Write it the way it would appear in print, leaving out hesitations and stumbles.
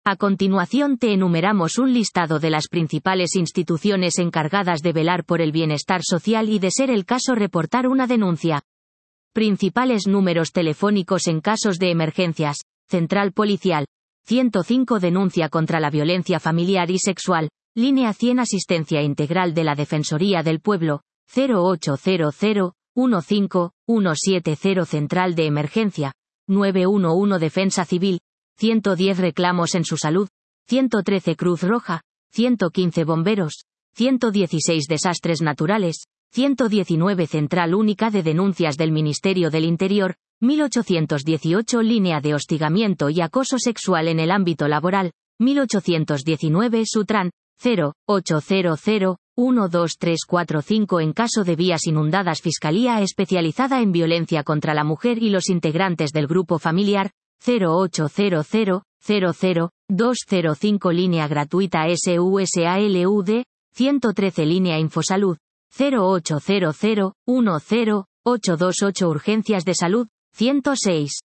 A continuación te enumeramos un listado de las principales instituciones encargadas de velar por el bienestar social y, de ser el caso, reportar una denuncia. Principales números telefónicos en casos de emergencias: Central Policial 105, denuncia contra la violencia familiar y sexual; Línea 100, asistencia integral de la Defensoría del Pueblo 0800 15 170, Central de Emergencia 911, Defensa Civil 110, reclamos en su salud 113, Cruz Roja 115, Bomberos 116, desastres naturales 119, Central Única de Denuncias del Ministerio del Interior 1818, Línea de Hostigamiento y Acoso Sexual en el Ámbito Laboral 1819, Sutran 0800 12345, en caso de vías inundadas, Fiscalía Especializada en Violencia contra la Mujer y los integrantes del grupo familiar 0800 00 205, línea gratuita SUSALUD 113, línea Infosalud 0800 10 828, urgencias de salud 106.